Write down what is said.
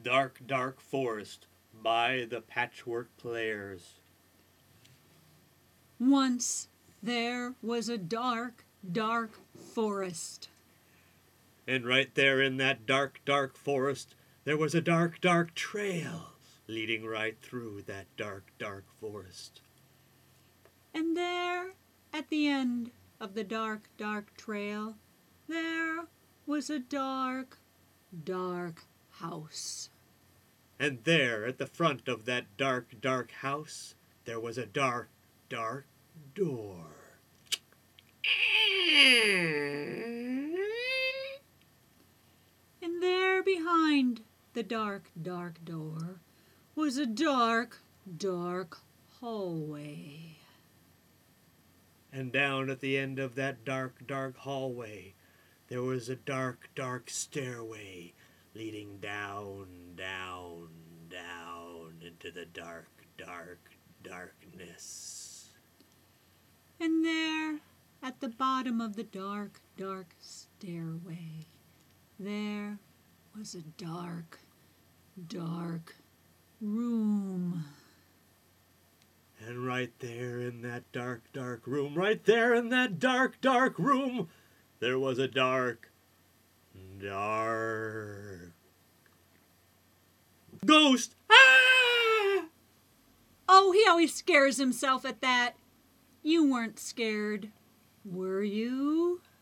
Dark, Dark Forest by the Patchwork Players. Once there was a dark, dark forest. And right there in that dark, dark forest, there was a dark, dark trail leading right through that dark, dark forest. And there, at the end of the dark, dark trail, there was a dark, dark house. And there, at the front of that dark, dark house, there was a dark, dark door. And there behind the dark, dark door was a dark, dark hallway. And down at the end of that dark, dark hallway, there was a dark, dark stairway leading down, down, down into the dark, dark, darkness. And there, at the bottom of the dark, dark stairway, there was a dark, dark room. And right there in that dark, dark room, right there in that dark, dark room, there was a dark, dark ghost. Ah! Oh, he always scares himself at that. You weren't scared, were you?